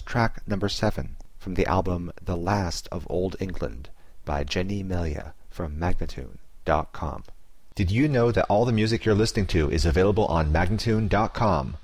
track number 7 from the album The Last of Old England by Jenny Melia from Magnatune.com. Did you know that all the music you're listening to is available on Magnatune.com?